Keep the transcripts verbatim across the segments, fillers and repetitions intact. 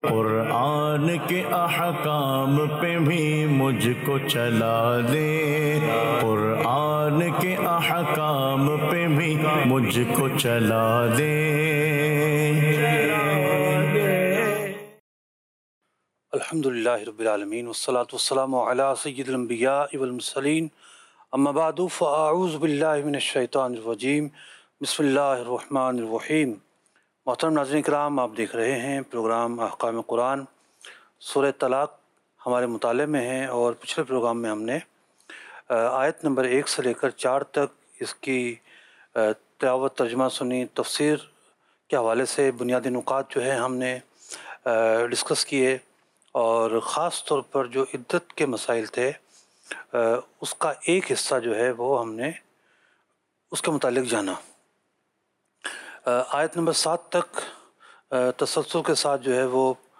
قرآن کے احکام پہ بھی مجھ کو چلا دے، قرآن کے احکام پہ بھی مجھ کو چلا دے۔ الحمدللہ رب العالمین والصلاة والسلام علی سید الانبیاء والمرسلین، اما بعد فاعوذ باللہ من الشیطان الرجیم، بسم اللہ الرحمن الرحیم۔ محترم ناظرین کرام، آپ دیکھ رہے ہیں پروگرام احکام قرآن۔ سورہ طلاق ہمارے مطالعے میں ہیں، اور پچھلے پروگرام میں ہم نے آیت نمبر ایک سے لے کر چار تک اس کی تلاوت، ترجمہ سنی، تفسیر کے حوالے سے بنیادی نکات جو ہے ہم نے ڈسکس کیے، اور خاص طور پر جو عدت کے مسائل تھے اس کا ایک حصہ جو ہے وہ ہم نے اس کے متعلق جانا۔ آیت نمبر سات تک تسلسل کے ساتھ جو ہے وہ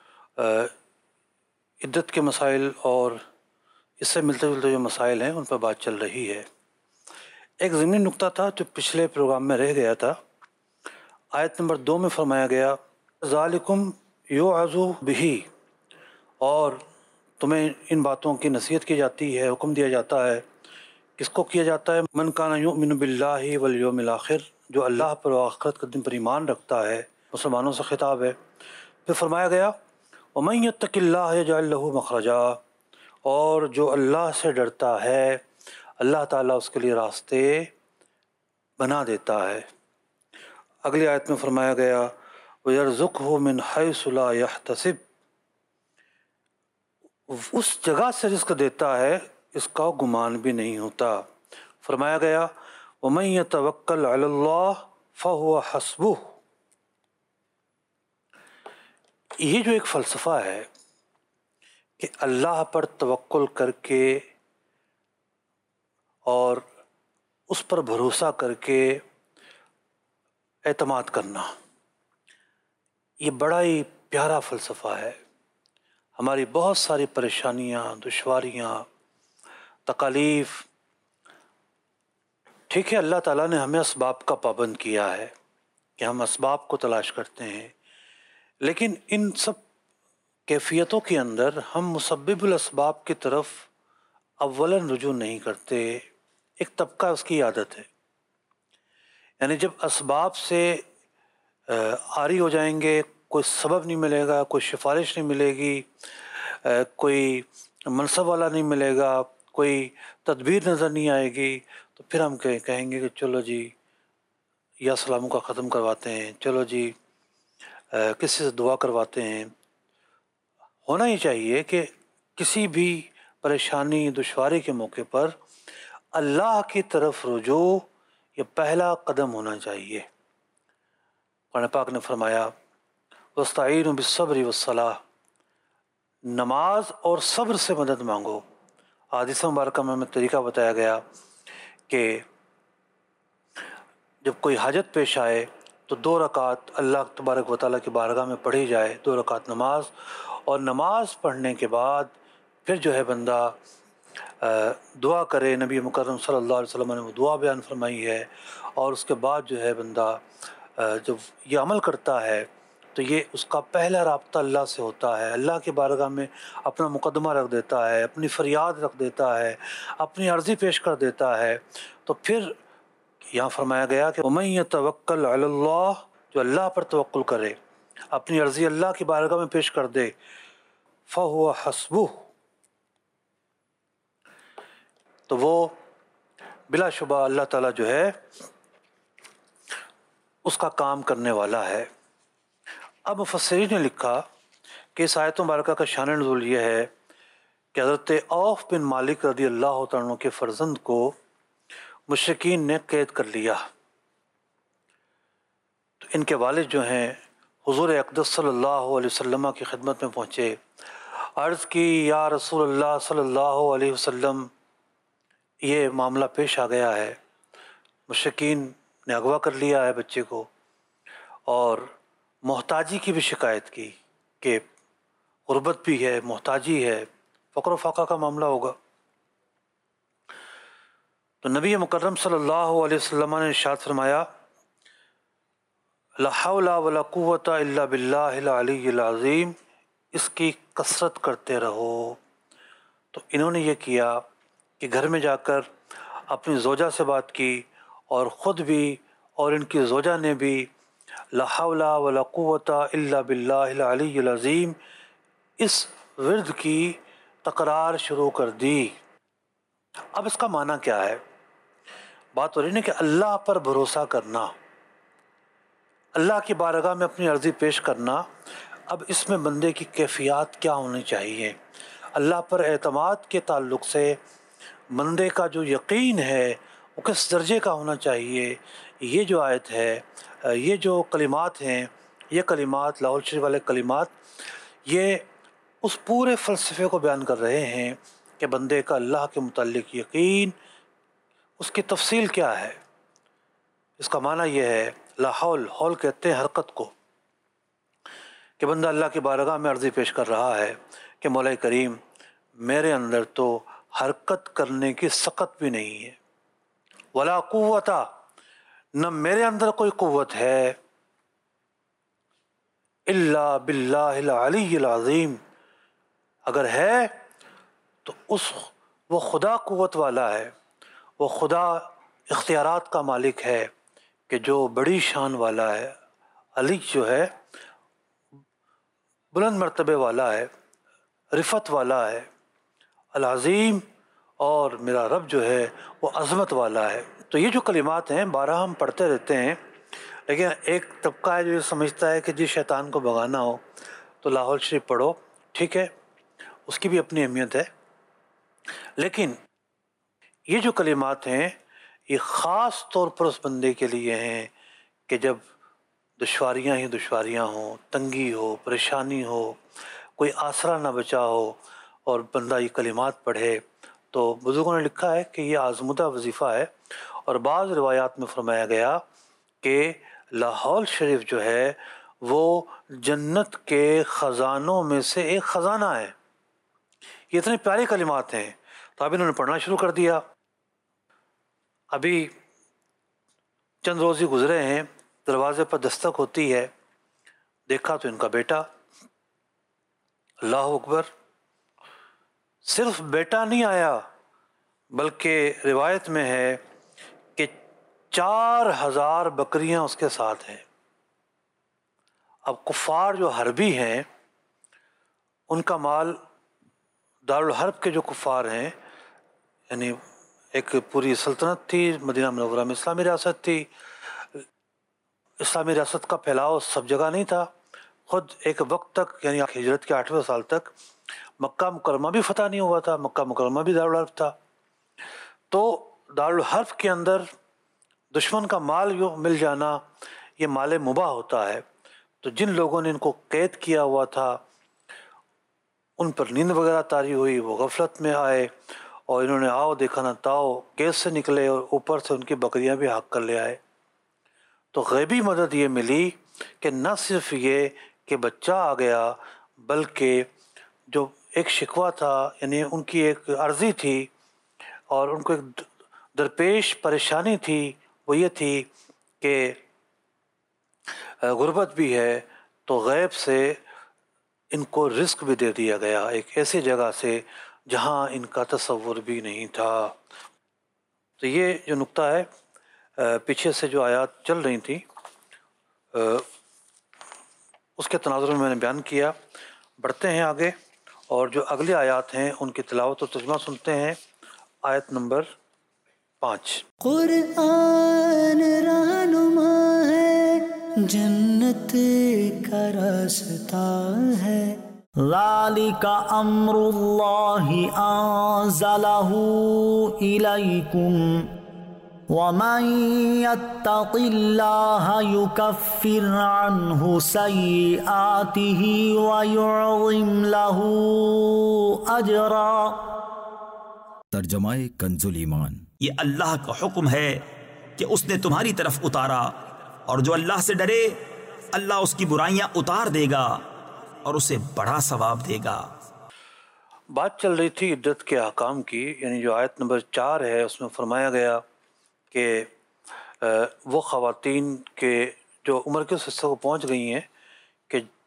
عدت کے مسائل اور اس سے ملتے جلتے جو مسائل ہیں ان پر بات چل رہی ہے۔ ایک ضمنی نکتہ تھا جو پچھلے پروگرام میں رہ گیا تھا۔ آیت نمبر دو میں فرمایا گیا ذالکم یوعظ بہ، اور تمہیں ان باتوں کی نصیحت کی جاتی ہے، حکم دیا جاتا ہے۔ کس کو کیا جاتا ہے؟ من کان یؤمن باللہ والیوم الاخر، جو اللہ پر و آخرت کے دن پر ایمان رکھتا ہے، مسلمانوں سے خطاب ہے۔ پھر فرمایا گیا ومن یتق اللہ یجعل لہ مخرجا، اور جو اللہ سے ڈرتا ہے اللہ تعالیٰ اس کے لیے راستے بنا دیتا ہے۔ اگلی آیت میں فرمایا گیا وَيَرْزُقْهُ مِنْ حَيْثُ لَا يَحْتَسِبُ، اس جگہ سے رزق دیتا ہے اس کا گمان بھی نہیں ہوتا۔ فرمایا گیا وَمَن يَتَوَكَّلْ عَلَى اللَّهِ فَهُوَ حَسْبُهُ۔ یہ جو ایک فلسفہ ہے کہ اللہ پر توکل کر کے اور اس پر بھروسہ کر کے اعتماد کرنا، یہ بڑا ہی پیارا فلسفہ ہے۔ ہماری بہت ساری پریشانیاں، دشواریاں، تکالیف، ٹھیک ہے اللہ تعالیٰ نے ہمیں اسباب کا پابند کیا ہے کہ ہم اسباب کو تلاش کرتے ہیں، لیکن ان سب کیفیتوں کے اندر ہم مسبب الاسباب کی طرف اولاً رجوع نہیں کرتے۔ ایک طبقہ اس کی عادت ہے، یعنی جب اسباب سے عاری ہو جائیں گے، کوئی سبب نہیں ملے گا، کوئی سفارش نہیں ملے گی، کوئی منصب والا نہیں ملے گا، کوئی تدبیر نظر نہیں آئے گی، تو پھر ہم کہیں گے کہ چلو جی یا سلاموں کا ختم کرواتے ہیں، چلو جی کسی سے دعا کرواتے ہیں۔ ہونا ہی چاہیے کہ کسی بھی پریشانی، دشواری کے موقع پر اللہ کی طرف رجوع یہ پہلا قدم ہونا چاہیے۔ قرآن پاک نے فرمایا وَاسْتَعِینُوا بِالصَّبْرِ وَالصَّلَاةِ، نماز اور صبر سے مدد مانگو۔ حدیث مبارکہ میں ہمیں طریقہ بتایا گیا کہ جب کوئی حاجت پیش آئے تو دو رکعت اللہ تبارک و تعالیٰ کی بارگاہ میں پڑھی جائے، دو رکعت نماز، اور نماز پڑھنے کے بعد پھر جو ہے بندہ دعا کرے۔ نبی مکرم صلی اللہ علیہ وسلم نے وہ دعا بیان فرمائی ہے، اور اس کے بعد جو ہے بندہ جب یہ عمل کرتا ہے تو یہ اس کا پہلا رابطہ اللہ سے ہوتا ہے۔ اللہ کی بارگاہ میں اپنا مقدمہ رکھ دیتا ہے، اپنی فریاد رکھ دیتا ہے، اپنی عرضی پیش کر دیتا ہے۔ تو پھر یہاں فرمایا گیا کہ وَمَن يَتَوَكَّلْ عَلَى اللَّهِ، جو اللہ پر توکل کرے، اپنی عرضی اللہ کی بارگاہ میں پیش کر دے، فَهُوَ حَسْبُهُ، تو وہ بلا شبہ اللہ تعالیٰ جو ہے اس کا کام کرنے والا ہے۔ اب مفسرین نے لکھا کہ اس آیت مبارکہ کا شان نزول یہ ہے کہ حضرت عوف بن مالک رضی اللہ تعالیٰ عنہ کے فرزند کو مشرکین نے قید کر لیا۔ تو ان کے والد جو ہیں حضور اقدس صلی اللہ علیہ وسلم کی خدمت میں پہنچے، عرض کی یا رسول اللہ صلی اللہ علیہ وسلم، یہ معاملہ پیش آ گیا ہے، مشرکین نے اغوا کر لیا ہے بچے کو، اور محتاجی کی بھی شکایت کی کہ غربت بھی ہے، محتاجی ہے، فقر و فاقہ کا معاملہ ہوگا۔ تو نبی مکرم صلی اللہ علیہ وسلم نے ارشاد فرمایا لا حول ولا قوة الا باللہ العلی العظیم، اس کی کثرت کرتے رہو۔ تو انہوں نے یہ کیا کہ گھر میں جا کر اپنی زوجہ سے بات کی، اور خود بھی اور ان کی زوجہ نے بھی لا حول ولا قوت الا باللہ العلی العظیم اس ورد کی تکرار شروع کر دی۔ اب اس کا معنی کیا ہے؟ بات ہو رہی ہے کہ اللہ پر بھروسہ کرنا، اللہ کی بارگاہ میں اپنی عرضی پیش کرنا۔ اب اس میں بندے کی کیفیات کیا ہونی چاہیے؟ اللہ پر اعتماد کے تعلق سے بندے کا جو یقین ہے وہ کس درجے کا ہونا چاہیے؟ یہ جو آیت ہے، یہ جو کلمات ہیں، یہ کلمات لاہور شریف والے کلمات، یہ اس پورے فلسفے کو بیان کر رہے ہیں کہ بندے کا اللہ کے متعلق یقین، اس کی تفصیل کیا ہے۔ اس کا معنی یہ ہے، لا حول، حول کہتے ہیں حرکت کو، کہ بندہ اللہ کی بارگاہ میں عرضی پیش کر رہا ہے کہ مولا کریم میرے اندر تو حرکت کرنے کی سقط بھی نہیں ہے، ولا قوت، نہ میرے اندر کوئی قوت ہے، الا باللہ العلی العظیم، اگر ہے تو اس وہ خدا قوت والا ہے، وہ خدا اختیارات کا مالک ہے کہ جو بڑی شان والا ہے، علی جو ہے بلند مرتبے والا ہے، رفت والا ہے، العظیم، اور میرا رب جو ہے وہ عظمت والا ہے۔ تو یہ جو کلمات ہیں بارہ ہم پڑھتے رہتے ہیں، لیکن ایک طبقہ ہے جو یہ سمجھتا ہے کہ جس شیطان کو بھگانا ہو تو لاہور شریف پڑھو، ٹھیک ہے، اس کی بھی اپنی اہمیت ہے، لیکن یہ جو کلمات ہیں یہ خاص طور پر اس بندے کے لیے ہیں کہ جب دشواریاں ہی دشواریاں ہوں، تنگی ہو، پریشانی ہو، کوئی آسرا نہ بچا ہو، اور بندہ یہ کلمات پڑھے۔ تو بزرگوں نے لکھا ہے کہ یہ آزمودہ وظیفہ ہے، اور بعض روایات میں فرمایا گیا کہ لاہور شریف جو ہے وہ جنت کے خزانوں میں سے ایک خزانہ ہے۔ یہ اتنے پیارے کلمات ہیں، تو اب انہوں نے پڑھنا شروع کر دیا۔ ابھی چند روزی گزرے ہیں، دروازے پر دستک ہوتی ہے، دیکھا تو ان کا بیٹا۔ اللہ اکبر، صرف بیٹا نہیں آیا بلکہ روایت میں ہے کہ چار ہزار بکریاں اس کے ساتھ ہیں۔ اب کفار جو حربی ہیں ان کا مال، دارالحرب کے جو کفار ہیں، یعنی ایک پوری سلطنت تھی، مدینہ منورہ میں اسلامی ریاست تھی، اسلامی ریاست کا پھیلاؤ سب جگہ نہیں تھا، خود ایک وقت تک یعنی ہجرت کے آٹھویں سال تک مکہ مکرمہ بھی فتح نہیں ہوا تھا، مکہ مکرمہ بھی دارالحرب تھا۔ تو دارالحرب کے اندر دشمن کا مال جو مل جانا یہ مال مباح ہوتا ہے۔ تو جن لوگوں نے ان کو قید کیا ہوا تھا ان پر نیند وغیرہ طاری ہوئی، وہ غفلت میں آئے، اور انہوں نے آؤ دیکھا نہ تاؤ قید سے نکلے، اور اوپر سے ان کی بکریاں بھی ہاک کر لے آئے۔ تو غیبی مدد یہ ملی کہ نہ صرف یہ کہ بچہ آ گیا، بلکہ جو ایک شکوہ تھا، یعنی ان کی ایک عرضی تھی اور ان کو ایک درپیش پریشانی تھی، وہ یہ تھی کہ غربت بھی ہے، تو غیب سے ان کو رزق بھی دے دیا گیا، ایک ایسی جگہ سے جہاں ان کا تصور بھی نہیں تھا۔ تو یہ جو نقطہ ہے پیچھے سے جو آیات چل رہی تھیں اس کے تناظر میں میں نے بیان کیا۔ بڑھتے ہیں آگے، اور جو اگلے آیات ہیں ان کی تلاوت و ترجمہ سنتے ہیں۔ آیت نمبر پانچ۔ قرآن رہنما ہے، جنت کا راستہ ہے، ذالک امر اللہ انزلہ الیکم ومن یتق اللہ یکفر عنہ سیئاتہ ویعظم لہ اجرا۔ ترجمہ کنز الایمان۔ یہ اللہ کا حکم ہے کہ اس نے تمہاری طرف اتارا، اور جو اللہ سے ڈرے اللہ اس کی برائیاں اتار دے گا اور اسے بڑا ثواب دے گا۔ بات چل رہی تھی عدت کے احکام کی، یعنی جو آیت نمبر چار ہے اس میں فرمایا گیا کہ وہ خواتین کے جو عمر کے حصے کو پہنچ گئی ہیں کہ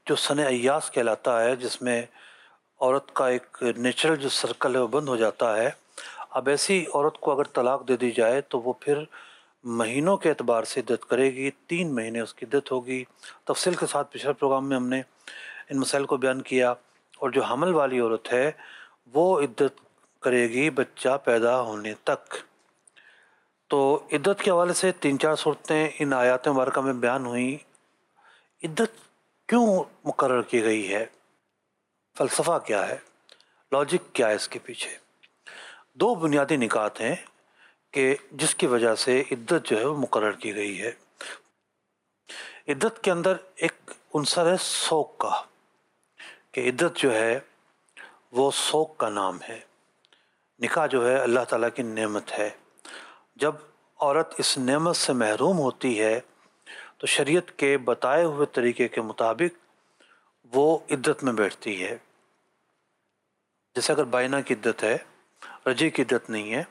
جو سن ایاس کہلاتا ہے، جس میں عورت کا ایک نیچرل جو سرکل ہے وہ بند ہو جاتا ہے، اب ایسی عورت کو اگر طلاق دے دی جائے تو وہ پھر مہینوں کے اعتبار سے عدت کرے گی، تین مہینے اس کی عدت ہوگی۔ تفصیل کے ساتھ پچھلے پروگرام میں ہم نے ان مسائل کو بیان کیا۔ اور جو حمل والی عورت ہے وہ عدت کرے گی بچہ پیدا ہونے تک۔ تو عدت کے حوالے سے تین چار صورتیں ان آیات مبارکہ میں بیان ہوئیں۔ عدت کیوں مقرر کی گئی ہے؟ فلسفہ کیا ہے؟ لاجک کیا ہے اس کے پیچھے؟ دو بنیادی نکات ہیں کہ جس کی وجہ سے عدت جو ہے وہ مقرر کی گئی ہے۔ عدت کے اندر ایک عنصر ہے سوگ کا، کہ عدت جو ہے وہ سوگ کا نام ہے۔ نکاح جو ہے اللہ تعالیٰ کی نعمت ہے۔ جب عورت اس نعمت سے محروم ہوتی ہے تو شریعت کے بتائے ہوئے طریقے کے مطابق وہ عدت میں بیٹھتی ہے۔ جیسے اگر بائنہ کی عدت ہے، رجعی کی عدت نہیں ہے،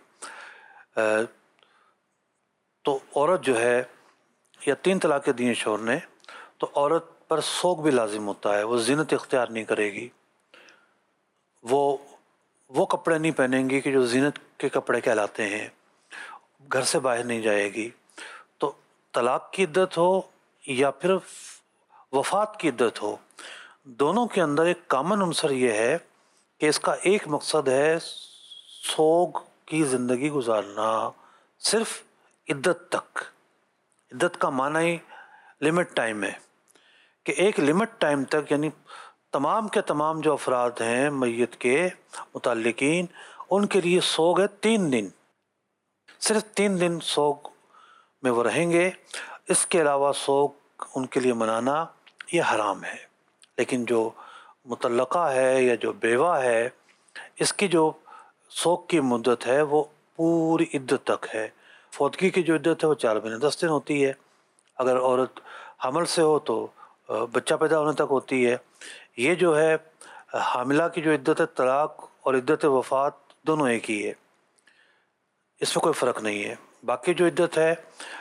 تو عورت جو ہے، یا تین طلاقیں دی ہیں شوہر نے، تو عورت پر سوگ بھی لازم ہوتا ہے۔ وہ زینت اختیار نہیں کرے گی، وہ وہ کپڑے نہیں پہنیں گی کہ جو زینت کے کپڑے کہلاتے ہیں، گھر سے باہر نہیں جائے گی۔ تو طلاق کی عدت ہو یا پھر وفات کی عدت ہو، دونوں کے اندر ایک کامن عنصر یہ ہے کہ اس کا ایک مقصد ہے سوگ کی زندگی گزارنا، صرف عدت تک۔ عدت کا معنی ہی لمٹ ٹائم ہے، کہ ایک لمٹ ٹائم تک، یعنی تمام کے تمام جو افراد ہیں میت کے متعلقین، ان کے لیے سوگ ہے تین دن، صرف تین دن سوگ میں وہ رہیں گے۔ اس کے علاوہ سوگ ان کے لیے منانا یہ حرام ہے۔ لیکن جو مطلقہ ہے یا جو بیوہ ہے، اس کی جو سوگ کی مدت ہے وہ پوری عدت تک ہے۔ فوتگی کی جو عدت ہے وہ چار مہینے دس دن ہوتی ہے۔ اگر عورت حمل سے ہو تو بچہ پیدا ہونے تک ہوتی ہے۔ یہ جو ہے حاملہ کی جو عدت ہے، طلاق اور عدت وفات دونوں ایک ہی ہے، اس میں کوئی فرق نہیں ہے۔ باقی جو عدت ہے،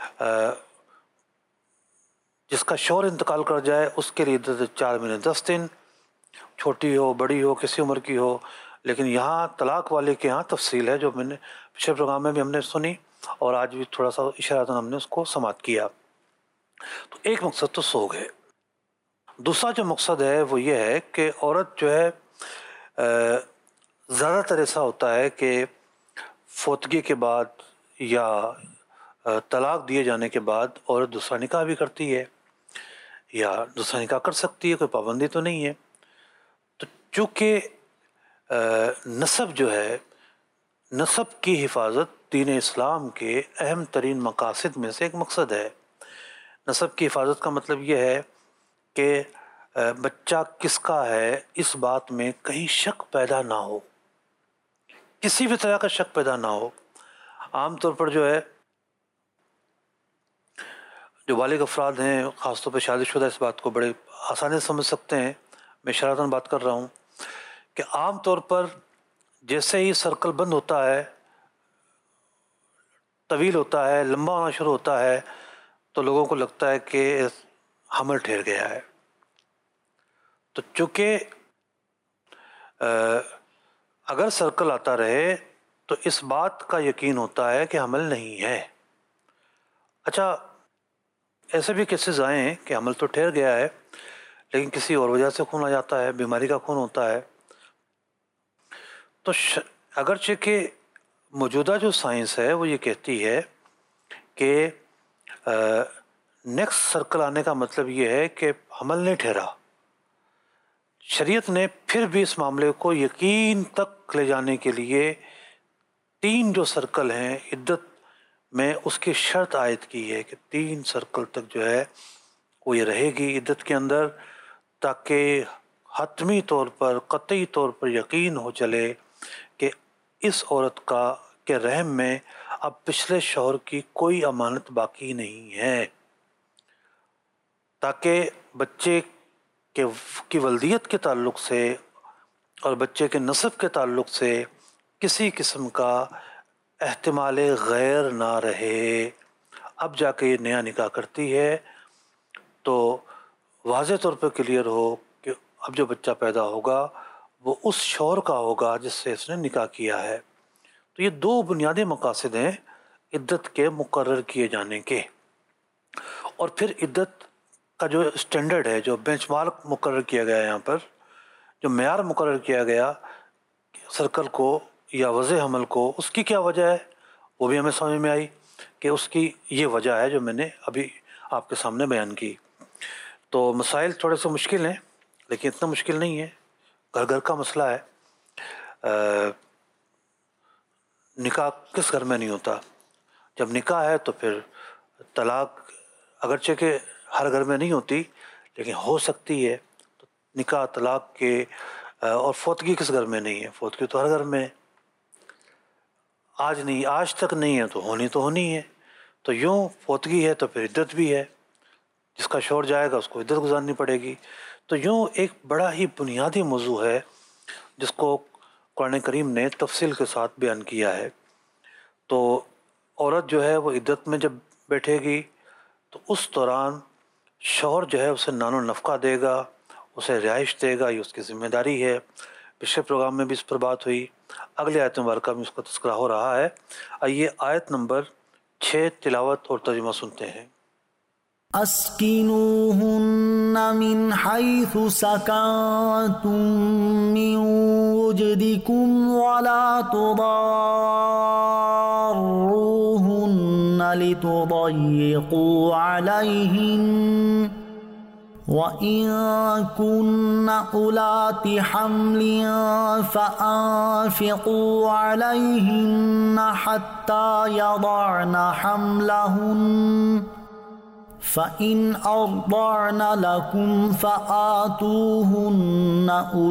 جس کا شوہر انتقال کر جائے اس کے لیے عدت چار مہینے دس دن، چھوٹی ہو بڑی ہو کسی عمر کی ہو۔ لیکن یہاں طلاق والے کے ہاں تفصیل ہے، جو میں نے پچھلے پروگرام میں بھی ہم نے سنی، اور آج بھی تھوڑا سا اشاراتاً ہم نے اس کو سماعت کیا۔ تو ایک مقصد تو سوگ ہے۔ دوسرا جو مقصد ہے وہ یہ ہے کہ عورت جو ہے، زیادہ تر ایسا ہوتا ہے کہ فوتگی کے بعد یا طلاق دیے جانے کے بعد عورت دوسرا نکاح بھی کرتی ہے، یا دوسرا نکاح کر سکتی ہے، کوئی پابندی تو نہیں ہے۔ تو چونکہ نسب جو ہے، نسب کی حفاظت دین اسلام کے اہم ترین مقاصد میں سے ایک مقصد ہے۔ نسب کی حفاظت کا مطلب یہ ہے کہ بچہ کس کا ہے اس بات میں کہیں شک پیدا نہ ہو، کسی بھی طرح کا شک پیدا نہ ہو۔ عام طور پر جو ہے، جو بالغ افراد ہیں، خاص طور پہ شادی شدہ، اس بات کو بڑے آسانی سے سمجھ سکتے ہیں۔ میں اشارتاً بات کر رہا ہوں کہ عام طور پر جیسے ہی سرکل بند ہوتا ہے، طویل ہوتا ہے، لمبا ہونا شروع ہوتا ہے، تو لوگوں کو لگتا ہے کہ حمل ٹھہر گیا ہے۔ تو چونکہ اگر سرکل آتا رہے تو اس بات کا یقین ہوتا ہے کہ حمل نہیں ہے۔ اچھا، ایسے بھی کیسز آئے ہیں کہ حمل تو ٹھہر گیا ہے لیکن کسی اور وجہ سے خون آ جاتا ہے، بیماری کا خون ہوتا ہے۔ تو اگرچہ کہ موجودہ جو سائنس ہے وہ یہ کہتی ہے کہ نیکسٹ سرکل آنے کا مطلب یہ ہے کہ حمل نہیں ٹھہرا، شریعت نے پھر بھی اس معاملے کو یقین تک لے جانے کے لیے تین جو سرکل ہیں عدت میں، اس کی شرط عائد کی ہے کہ تین سرکل تک جو ہے وہ یہ رہے گی عدت کے اندر، تاکہ حتمی طور پر، قطعی طور پر یقین ہو چلے کہ اس عورت کا کے رحم میں اب پچھلے شوہر کی کوئی امانت باقی نہیں ہے، تاکہ بچے کے کی ولدیت کے تعلق سے اور بچے کے نسب کے تعلق سے کسی قسم کا احتمال غیر نہ رہے۔ اب جا کے یہ نیا نکاح کرتی ہے تو واضح طور پر کلیئر ہو اب جو بچہ پیدا ہوگا وہ اس شوہر کا ہوگا جس سے اس نے نکاح کیا ہے۔ تو یہ دو بنیادی مقاصد ہیں عدت کے مقرر کیے جانے کے۔ اور پھر عدت کا جو اسٹینڈرڈ ہے، جو بینچ مارک مقرر کیا گیا ہے، یہاں پر جو معیار مقرر کیا گیا سرکل کو یا وضع حمل کو، اس کی کیا وجہ ہے وہ بھی ہمیں سمجھ میں آئی کہ اس کی یہ وجہ ہے جو میں نے ابھی آپ کے سامنے بیان کی۔ تو مسائل تھوڑے سے مشکل ہیں لیکن اتنا مشکل نہیں ہے، گھر گھر کا مسئلہ ہے۔ نکاح کس گھر میں نہیں ہوتا؟ جب نکاح ہے تو پھر طلاق اگرچہ کہ ہر گھر میں نہیں ہوتی لیکن ہو سکتی ہے۔ تو نکاح، طلاق کے اور فوتگی کس گھر میں نہیں ہے؟ فوتگی تو ہر گھر میں ہے۔ آج نہیں، آج تک نہیں ہے تو ہونی تو ہونی ہے۔ تو یوں فوتگی ہے تو پھر عدت بھی ہے، جس کا شوہر جائے گا اس کو عدت گزارنی پڑے گی۔ تو یوں ایک بڑا ہی بنیادی موضوع ہے جس کو قرآن کریم نے تفصیل کے ساتھ بیان کیا ہے۔ تو عورت جو ہے وہ عدت میں جب بیٹھے گی تو اس دوران شوہر جو ہے اسے نان و نفقہ دے گا، اسے رہائش دے گا، یہ اس کی ذمہ داری ہے۔ پچھلے پروگرام میں بھی اس پر بات ہوئی، اگلے آیت مبارکہ میں اس کا تذکرہ ہو رہا ہے۔ آئیے آیت نمبر چھ تلاوت اور ترجمہ سنتے ہیں۔ اسکنوہن من حیث سکنتم من وجدکم ولا تضاروہن لتضیقوا علیہن وَإِن كُنَّ أُولَاتِ حَمْلٍ فَأَنفِقُوا عَلَيْهِنَّ حَتَّى يَضَعْنَ حَمْلَهُنَّ فَإِنْ أَرْضَعْنَ لَكُمْ فَآتُوهُنَّ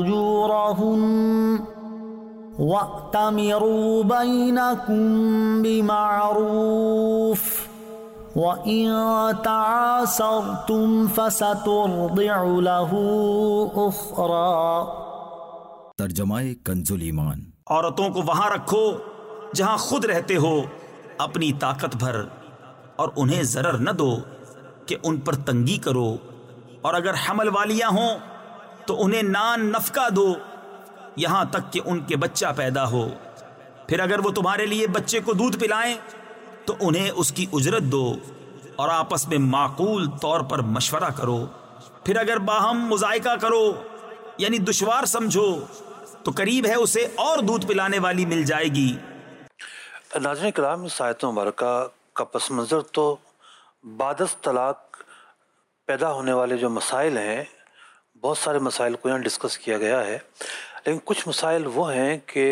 أُجُورَهُنَّ وَأْتَمِرُوا بَيْنَكُمْ بِمَعْرُوفٍ وَإِن تَعَاسَرْتُمْ فَسَتُرْضِعُ لَهُ أُخْرَى۔ ترجمہ کنز ایمان۔ عورتوں کو وہاں رکھو جہاں خود رہتے ہو اپنی طاقت بھر، اور انہیں ضرر نہ دو کہ ان پر تنگی کرو، اور اگر حمل والیاں ہوں تو انہیں نان نفقہ دو یہاں تک کہ ان کے بچہ پیدا ہو۔ پھر اگر وہ تمہارے لیے بچے کو دودھ پلائیں تو انہیں اس کی اجرت دو، اور آپس میں معقول طور پر مشورہ کرو۔ پھر اگر باہم مذائقہ کرو یعنی دشوار سمجھو تو قریب ہے اسے اور دودھ پلانے والی مل جائے گی۔ ناظرین کرام، اس آیت مبارکہ کا پس منظر تو بعد از طلاق پیدا ہونے والے جو مسائل ہیں، بہت سارے مسائل کو یہاں ڈسکس کیا گیا ہے، لیکن کچھ مسائل وہ ہیں کہ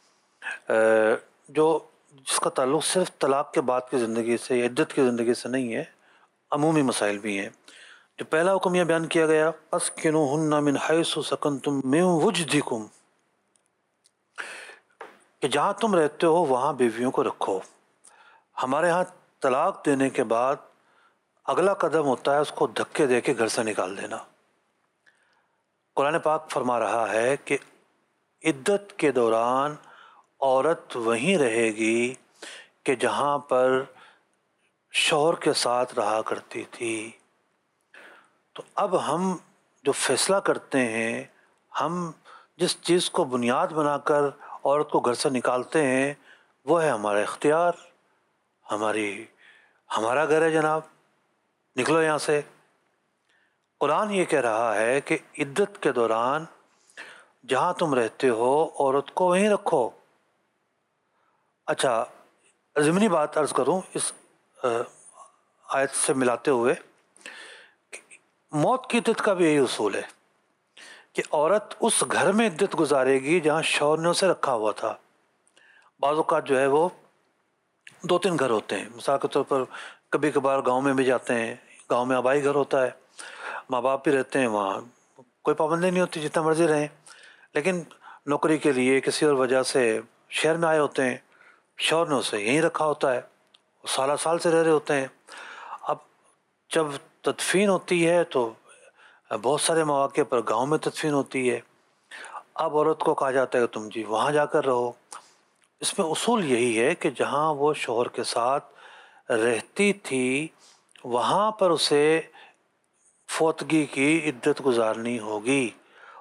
جو جس کا تعلق صرف طلاق کے بعد کی زندگی سے یا عدت کی زندگی سے نہیں ہے، عمومی مسائل بھی ہیں۔ جو پہلا حکم یہ بیان کیا گیا، اسکنوہن من حیث سکنتم من وجدکم، کہ جہاں تم رہتے ہو وہاں بیویوں کو رکھو۔ ہمارے ہاں طلاق دینے کے بعد اگلا قدم ہوتا ہے اس کو دھکے دے کے گھر سے نکال دینا۔ قرآن پاک فرما رہا ہے کہ عدت کے دوران عورت وہیں رہے گی کہ جہاں پر شوہر کے ساتھ رہا کرتی تھی۔ تو اب ہم جو فیصلہ کرتے ہیں، ہم جس چیز کو بنیاد بنا کر عورت کو گھر سے نکالتے ہیں، وہ ہے ہمارا اختیار، ہماری ہمارا گھر ہے جناب، نکلو یہاں سے۔ قرآن یہ کہہ رہا ہے کہ عدت کے دوران جہاں تم رہتے ہو عورت کو وہیں رکھو۔ اچھا، ضمنی بات عرض کروں اس آیت سے ملاتے ہوئے، موت کی عدت کا بھی یہی اصول ہے کہ عورت اس گھر میں عدت گزارے گی جہاں شوہر نے اسے رکھا ہوا تھا۔ بعض اوقات جو ہے وہ دو تین گھر ہوتے ہیں، مثال کے طور پر کبھی کبھار گاؤں میں بھی جاتے ہیں، گاؤں میں آبائی گھر ہوتا ہے، ماں باپ بھی رہتے ہیں وہاں، کوئی پابندی نہیں ہوتی، جتنا مرضی رہیں، لیکن نوکری کے لیے کسی اور وجہ سے شہر میں آئے ہوتے ہیں، شوہر نے اسے یہیں رکھا ہوتا ہے، وہ سالہ سال سے رہ رہے ہوتے ہیں۔ اب جب تدفین ہوتی ہے تو بہت سارے مواقع پر گاؤں میں تدفین ہوتی ہے، اب عورت کو کہا جاتا ہے کہ تم جی وہاں جا کر رہو۔ اس میں اصول یہی ہے کہ جہاں وہ شوہر کے ساتھ رہتی تھی وہاں پر اسے فوتگی کی عدت گزارنی ہوگی،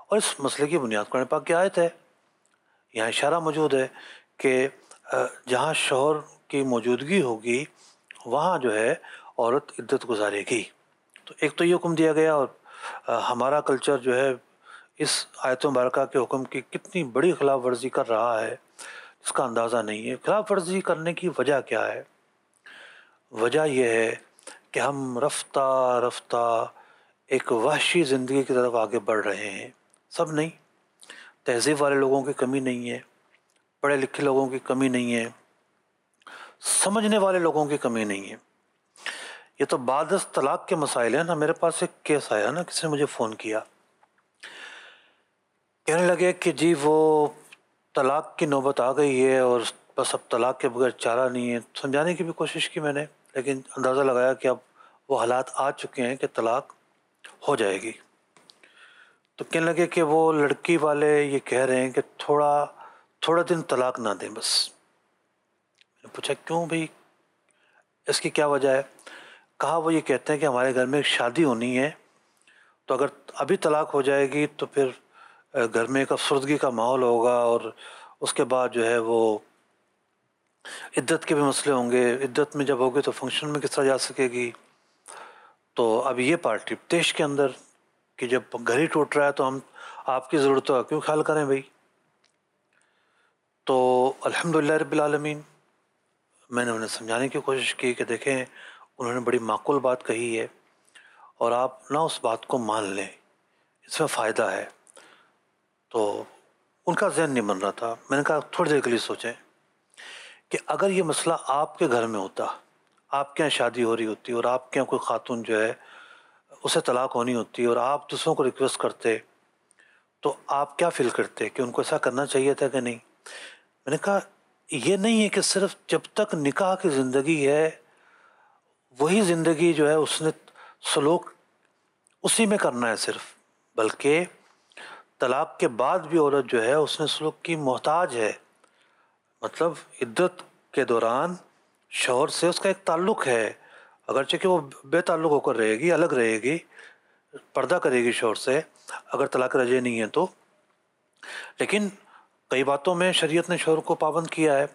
اور اس مسئلے کی بنیاد قرآن پاک کی آیت ہے. یہاں اشارہ موجود ہے کہ جہاں شوہر کی موجودگی ہوگی وہاں جو ہے عورت عدت گزارے گی. تو ایک تو یہ حکم دیا گیا، اور ہمارا کلچر جو ہے اس آیت مبارکہ کے حکم کی کتنی بڑی خلاف ورزی کر رہا ہے اس کا اندازہ نہیں ہے. خلاف ورزی کرنے کی وجہ کیا ہے؟ وجہ یہ ہے کہ ہم رفتہ رفتہ ایک وحشی زندگی کی طرف آگے بڑھ رہے ہیں. سب نہیں، تہذیب والے لوگوں کی کمی نہیں ہے، پڑھے لکھے لوگوں کی کمی نہیں ہے، سمجھنے والے لوگوں کی کمی نہیں ہے. یہ تو بعد از طلاق کے مسائل ہیں نا. میرے پاس ایک کیس آیا نا، کسی نے مجھے فون کیا، کہنے لگے کہ جی وہ طلاق کی نوبت آ گئی ہے اور بس اب طلاق کے بغیر چارہ نہیں ہے. سمجھانے کی بھی کوشش کی میں نے، لیکن اندازہ لگایا کہ اب وہ حالات آ چکے ہیں کہ طلاق ہو جائے گی. تو کہنے لگے کہ وہ لڑکی والے یہ کہہ رہے ہیں کہ تھوڑا تھوڑا دن طلاق نہ دیں بس. میں نے پوچھا کیوں بھائی، اس کی کیا وجہ ہے؟ کہا وہ یہ کہتے ہیں کہ ہمارے گھر میں ایک شادی ہونی ہے، تو اگر ابھی طلاق ہو جائے گی تو پھر گھر میں ایک افسردگی کا ماحول ہوگا، اور اس کے بعد جو ہے وہ عدت کے بھی مسئلے ہوں گے. عدت میں جب ہوگی تو فنکشن میں کس طرح جا سکے گی؟ تو اب یہ پارٹی دیش کے اندر کہ جب گھر ہی ٹوٹ رہا ہے تو ہم آپ کی ضرورتوں کا کیوں خیال کریں بھائی؟ تو الحمدللہ رب العالمین میں نے انہیں سمجھانے کی کوشش کی کہ دیکھیں انہوں نے بڑی معقول بات کہی ہے، اور آپ نہ اس بات کو مان لیں، اس میں فائدہ ہے. تو ان کا ذہن نہیں بن رہا تھا. میں نے کہا تھوڑی دیر کے لیے سوچیں کہ اگر یہ مسئلہ آپ کے گھر میں ہوتا، آپ کے یہاں شادی ہو رہی ہوتی اور آپ کے یہاں کوئی خاتون جو ہے اسے طلاق ہونی ہوتی اور آپ دوسروں کو ریکویسٹ کرتے، تو آپ کیا فیل کرتے کہ ان کو ایسا کرنا چاہیے تھا کہ نہیں؟ میں نے کہا یہ نہیں ہے کہ صرف جب تک نکاح کی زندگی ہے وہی زندگی جو ہے اس نے سلوک اسی میں کرنا ہے صرف، بلکہ طلاق کے بعد بھی عورت جو ہے اس نے سلوک کی محتاج ہے. مطلب عدت کے دوران شوہر سے اس کا ایک تعلق ہے، اگرچہ کہ وہ بے تعلق ہو کر رہے گی، الگ رہے گی، پردہ کرے گی شوہر سے اگر طلاق رجعی نہیں ہے تو، لیکن کئی باتوں میں شریعت نے شوہر کو پابند کیا ہے.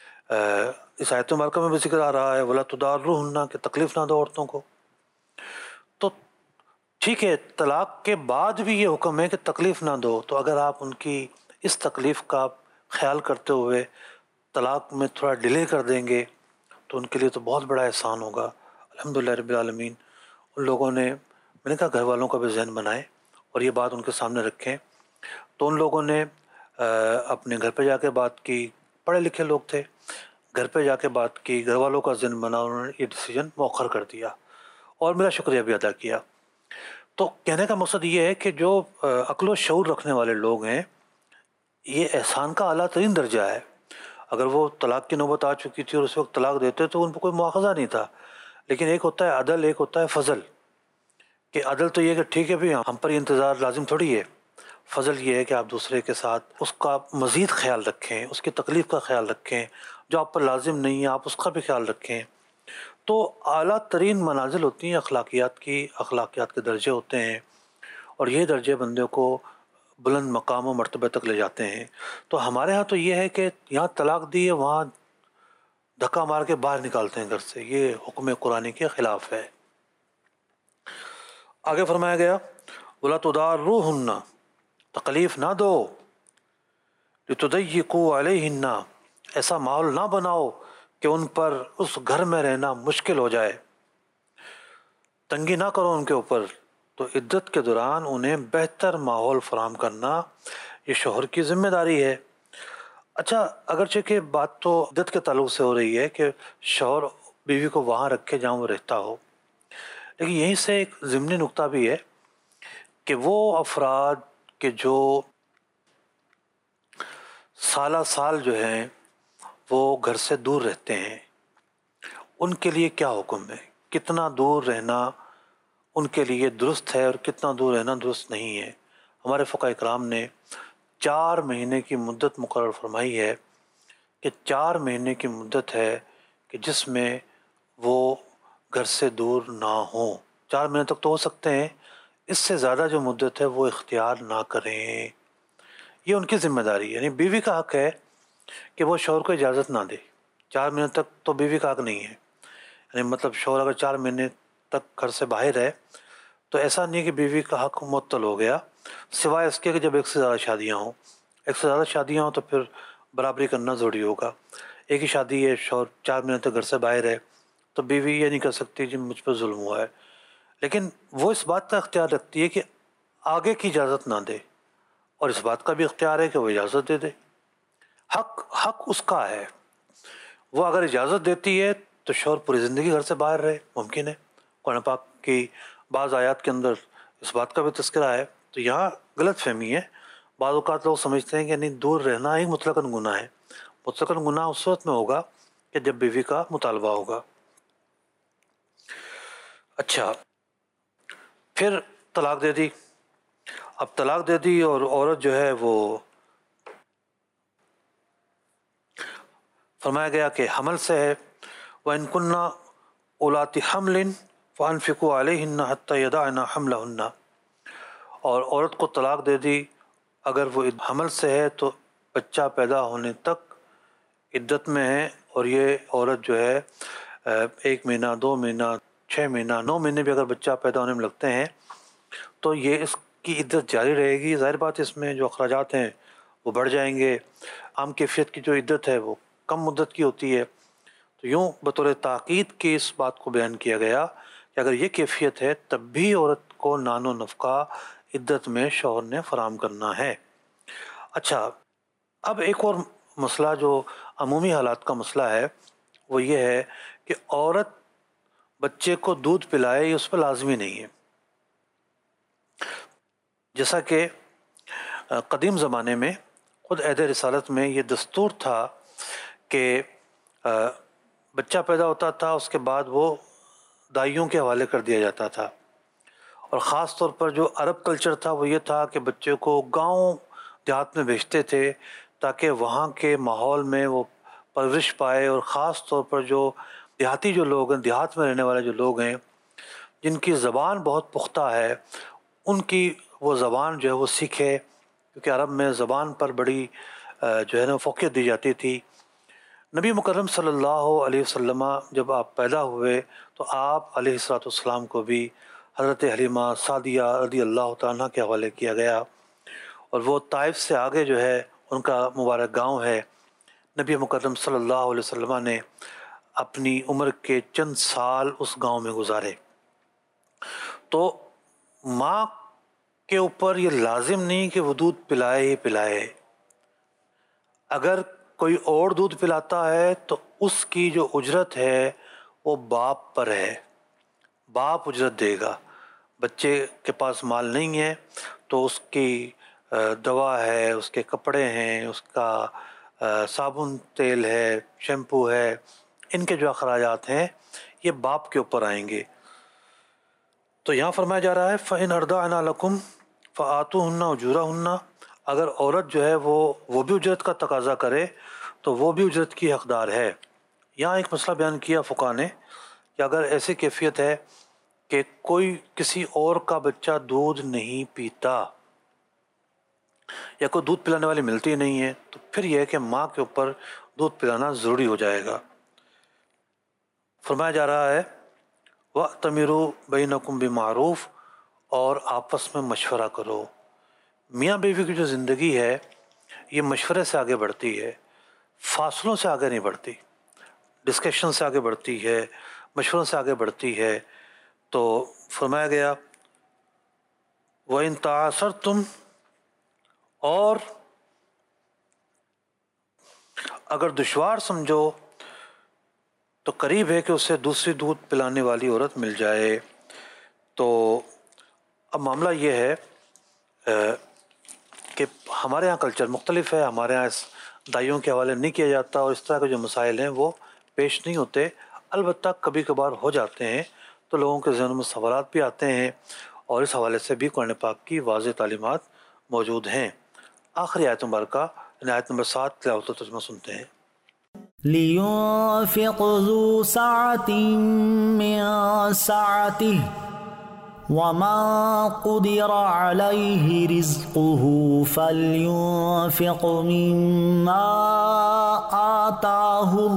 اس آیت مبارکہ میں بھی ذکر آ رہا ہے وَلَا تُضَارُّهُنَّ کہ تکلیف نہ دو عورتوں کو. تو ٹھیک ہے، طلاق کے بعد بھی یہ حکم ہے کہ تکلیف نہ دو، تو اگر آپ ان کی اس تکلیف کا خیال کرتے ہوئے طلاق میں تھوڑا ڈیلے کر دیں گے تو ان کے لیے تو بہت بڑا احسان ہوگا. الحمدللہ رب العالمین ان لوگوں نے، میں نے کہا گھر والوں کا بھی ذہن بنائیں اور یہ بات ان کے سامنے رکھیں. تو ان لوگوں نے اپنے گھر پہ جا کے بات کی، پڑھے لکھے لوگ تھے، گھر پہ جا کے بات کی، گھر والوں کا ذہن بنا، انہوں نے یہ ڈیسیجن مؤخر کر دیا اور میرا شکریہ بھی ادا کیا. تو کہنے کا مقصد یہ ہے کہ جو عقل و شعور رکھنے والے لوگ ہیں یہ احسان کا اعلیٰ ترین درجہ ہے. اگر وہ طلاق کی نوبت آ چکی تھی اور اس وقت طلاق دیتے تو ان پہ کوئی مواخذہ نہیں تھا، لیکن ایک ہوتا ہے عدل، ایک ہوتا ہے فضل. کہ عدل تو یہ کہ ٹھیک ہے بھی ہم پر یہ انتظار لازم تھوڑی ہے، فضل یہ ہے کہ آپ دوسرے کے ساتھ اس کا مزید خیال رکھیں، اس کی تکلیف کا خیال رکھیں، جو آپ پر لازم نہیں ہے آپ اس کا بھی خیال رکھیں. تو اعلیٰ ترین منازل ہوتی ہیں اخلاقیات کی، اخلاقیات کے درجے ہوتے ہیں، اور یہ درجے بندے کو بلند مقام و مرتبہ تک لے جاتے ہیں. تو ہمارے ہاں تو یہ ہے کہ یہاں طلاق دی ہے وہاں دھکا مار کے باہر نکالتے ہیں گھر سے. یہ حکم قرآنی کے خلاف ہے. آگے فرمایا گیا وَلَا تُضَارُّوهُنَّ تکلیف نہ دو، لِتُضَيِّقُوا عَلَيْهِنَّ ایسا ماحول نہ بناؤ کہ ان پر اس گھر میں رہنا مشکل ہو جائے، تنگی نہ کرو ان کے اوپر. تو عدت کے دوران انہیں بہتر ماحول فراہم کرنا یہ شوہر کی ذمہ داری ہے. اچھا اگرچہ کہ بات تو عدت کے تعلق سے ہو رہی ہے کہ شوہر بیوی کو وہاں رکھے جہاں وہ رہتا ہو، لیکن یہیں سے ایک ضمنی نکتہ بھی ہے کہ وہ افراد کہ جو سالہ سال جو ہیں وہ گھر سے دور رہتے ہیں ان کے لیے کیا حکم ہے، کتنا دور رہنا ان کے لیے درست ہے اور کتنا دور رہنا درست نہیں ہے. ہمارے فقہ اکرام نے چار مہینے کی مدت مقرر فرمائی ہے کہ چار مہینے کی مدت ہے کہ جس میں وہ گھر سے دور نہ ہوں. چار مہینے تک تو ہو سکتے ہیں، اس سے زیادہ جو مدت ہے وہ اختیار نہ کریں، یہ ان کی ذمہ داری ہے۔ یعنی بیوی کا حق ہے کہ وہ شوہر کو اجازت نہ دے، چار مہینے تک تو بیوی کا حق نہیں ہے۔ یعنی مطلب شوہر اگر چار مہینے تک گھر سے باہر ہے تو ایسا نہیں کہ بیوی کا حق معطل ہو گیا، سوائے اس کے کہ جب ایک سے زیادہ شادیاں ہوں۔ ایک سے زیادہ شادیاں ہوں تو پھر برابری کرنا ضروری ہوگا۔ ایک ہی شادی ہے، شوہر چار مہینے تک گھر سے باہر ہے، تو بیوی یہ نہیں کر سکتی جی مجھ پر ظلم ہوا ہے، لیکن وہ اس بات کا اختیار رکھتی ہے کہ آگے کی اجازت نہ دے، اور اس بات کا بھی اختیار ہے کہ وہ اجازت دے دے۔ حق حق اس کا ہے، وہ اگر اجازت دیتی ہے تو شوہر پوری زندگی گھر سے باہر رہے، ممکن ہے۔ قرآن پاک کی بعض آیات کے اندر اس بات کا بھی تذکرہ ہے، تو یہاں غلط فہمی ہے۔ بعض اوقات لوگ سمجھتے ہیں کہ نہیں دور رہنا ہی مطلقاً گناہ ہے۔ مطلقاً گناہ اس وقت میں ہوگا کہ جب بیوی کا مطالبہ ہوگا۔ اچھا، پھر طلاق دے دی۔ اب طلاق دے دی اور عورت جو ہے وہ فرمایا گیا کہ حمل سے ہے، وَإِن كُنَّ أُولَاتِ حَمْلٍ فَأَنفِقُوا عَلَيْهِنَّ حَتَّى يَضَعْنَ حَمْلَهُنَّ، اور عورت کو طلاق دے دی اگر وہ حمل سے ہے تو بچہ پیدا ہونے تک عدت میں ہے، اور یہ عورت جو ہے ایک مہینہ، دو مہینہ، چھ مہینہ، نو مہینے بھی اگر بچہ پیدا ہونے میں لگتے ہیں تو یہ اس کی عدت جاری رہے گی۔ ظاہر بات اس میں جو اخراجات ہیں وہ بڑھ جائیں گے۔ عام کیفیت کی جو عدت ہے وہ کم مدت کی ہوتی ہے، تو یوں بطور تاکید کی اس بات کو بیان کیا گیا کہ اگر یہ کیفیت ہے تب بھی عورت کو نان و نفقہ عدت میں شوہر نے فراہم کرنا ہے۔ اچھا، اب ایک اور مسئلہ جو عمومی حالات کا مسئلہ ہے وہ یہ ہے کہ عورت بچے کو دودھ پلائے، یہ اس پر لازمی نہیں ہے۔ جیسا کہ قدیم زمانے میں خود عہد رسالت میں یہ دستور تھا کہ بچہ پیدا ہوتا تھا، اس کے بعد وہ دائیوں کے حوالے کر دیا جاتا تھا، اور خاص طور پر جو عرب کلچر تھا وہ یہ تھا کہ بچے کو گاؤں دیہات میں بھیجتے تھے تاکہ وہاں کے ماحول میں وہ پرورش پائے، اور خاص طور پر جو دیہاتی جو لوگ ہیں، دیہات میں رہنے والے جو لوگ ہیں جن کی زبان بہت پختہ ہے، ان کی وہ زبان جو ہے وہ سیکھے، کیونکہ عرب میں زبان پر بڑی جو ہے نا فوقیت دی جاتی تھی۔ نبی مکرم صلی اللہ علیہ وسلم جب آپ پیدا ہوئے تو آپ علیہ الصلوۃ والسلام کو بھی حضرت حلیمہ سعدیہ رضی اللہ تعالیٰ عنہ کے حوالے کیا گیا، اور وہ طائف سے آگے جو ہے ان کا مبارک گاؤں ہے۔ نبی مکرم صلی اللہ علیہ وسلم نے اپنی عمر کے چند سال اس گاؤں میں گزارے، تو ماں کے اوپر یہ لازم نہیں کہ وہ دودھ پلائے ہی پلائے۔ اگر کوئی اور دودھ پلاتا ہے تو اس کی جو اجرت ہے وہ باپ پر ہے، باپ اجرت دے گا۔ بچے کے پاس مال نہیں ہے تو اس کی دوا ہے، اس کے کپڑے ہیں، اس کا صابن تیل ہے، شیمپو ہے، ان کے جو اخراجات ہیں یہ باپ کے اوپر آئیں گے۔ تو یہاں فرمایا جا رہا ہے فَإِنْ أَرْضَعْنَ لَكُمْ فَآتُوهُنَّ أُجُورَهُنَّ، اگر عورت جو ہے وہ وہ بھی اجرت کا تقاضا کرے تو وہ بھی اجرت کی حقدار ہے۔ یہاں ایک مسئلہ بیان کیا فقہا نے کہ اگر ایسی کیفیت ہے کہ کوئی کسی اور کا بچہ دودھ نہیں پیتا یا کوئی دودھ پلانے والی ملتی نہیں ہے تو پھر یہ ہے کہ ماں کے اوپر دودھ پلانا ضروری ہو جائے گا۔ فرمایا جا رہا ہے وَأْتَمِرُوا بَيْنَكُمْ بِمَعْرُوف، اور آپس میں مشورہ کرو۔ میاں بیوی کی جو زندگی ہے یہ مشورے سے آگے بڑھتی ہے، فاصلوں سے آگے نہیں بڑھتی، ڈسکشن سے آگے بڑھتی ہے، مشوروں سے آگے بڑھتی ہے۔ تو فرمایا گیا وَإِن تَعَاثَرْتُمْ، اور اگر دشوار سمجھو تو قریب ہے کہ اسے دوسری دودھ پلانے والی عورت مل جائے۔ تو اب معاملہ یہ ہے کہ ہمارے ہاں کلچر مختلف ہے، ہمارے ہاں اس دائیوں کے حوالے نہیں کیا جاتا، اور اس طرح کے جو مسائل ہیں وہ پیش نہیں ہوتے، البتہ کبھی کبھار ہو جاتے ہیں تو لوگوں کے ذہنوں میں سوالات بھی آتے ہیں، اور اس حوالے سے بھی قرآن پاک کی واضح تعلیمات موجود ہیں۔ آخری آیت مبارکہ یعنی آیت نمبر سات تلاوت و ترجمہ سنتے ہیں۔ لِيُنْفِقْ ذُو سَعَةٍ مِّن سَعَتِهِ وَمَن قُدِرَ عَلَيْهِ رِزْقُهُ فَلْيُنفِقْ مِمَّا آتَاهُ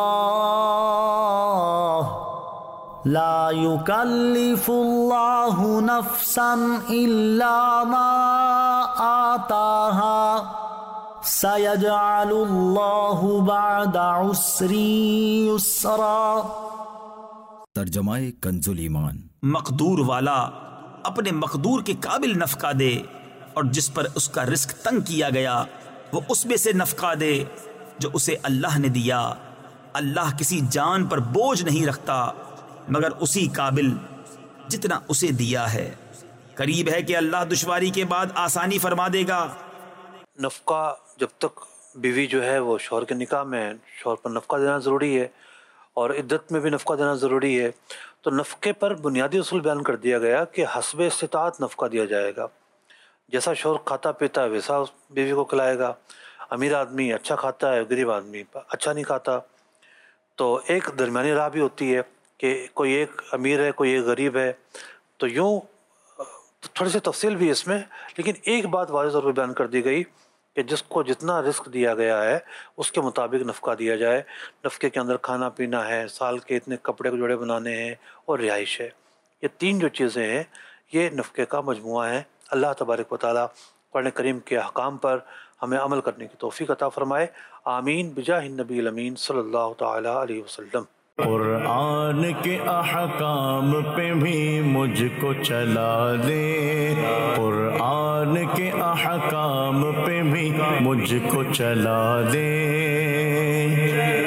اللَّهُ لَا يُكَلِّفُ اللَّهُ نَفْسًا إِلَّا مَا آتَاهَا سَيَجْعَلُ اللَّهُ بَعْدَ عُسْرٍ يُسْرًا۔ ترجمہ کنز الایمان۔ مقدور والا اپنے مقدور کے قابل نفقہ دے، اور جس پر اس کا رزق تنگ کیا گیا وہ اس میں سے نفقہ دے جو اسے اللہ نے دیا۔ اللہ کسی جان پر بوجھ نہیں رکھتا مگر اسی قابل جتنا اسے دیا ہے۔ قریب ہے کہ اللہ دشواری کے بعد آسانی فرما دے گا۔ نفقہ جب تک بیوی جو ہے وہ شوہر کے نکاح میں ہے، شوہر پر نفقہ دینا ضروری ہے، اور عدت میں بھی نفقہ دینا ضروری ہے۔ تو نفقے پر بنیادی اصول بیان کر دیا گیا کہ حسب استطاعت نفقہ دیا جائے گا۔ جیسا شوہر کھاتا پیتا ہے ویسا بیوی کو کھلائے گا۔ امیر آدمی اچھا کھاتا ہے، غریب آدمی اچھا نہیں کھاتا، تو ایک درمیانی راہ بھی ہوتی ہے کہ کوئی ایک امیر ہے کوئی ایک غریب ہے، تو یوں تھوڑی سی تفصیل بھی اس میں، لیکن ایک بات واضح طور پر بیان کر دی گئی کہ جس کو جتنا رزق دیا گیا ہے اس کے مطابق نفقہ دیا جائے۔ نفقے کے اندر کھانا پینا ہے، سال کے اتنے کپڑے کو جوڑے بنانے ہیں، اور رہائش ہے۔ یہ تین جو چیزیں ہیں یہ نفقے کا مجموعہ ہے۔ اللہ تبارک و تعالیٰ قرآن کریم کے احکام پر ہمیں عمل کرنے کی توفیق عطا فرمائے۔ آمین بجاہ النبی الامین صلی اللہ تعالیٰ علیہ وسلم۔ قرآن کے احکام پہ بھی مجھ کو چلا دے، قرآن کے احکام پہ بھی مجھ کو چلا دے۔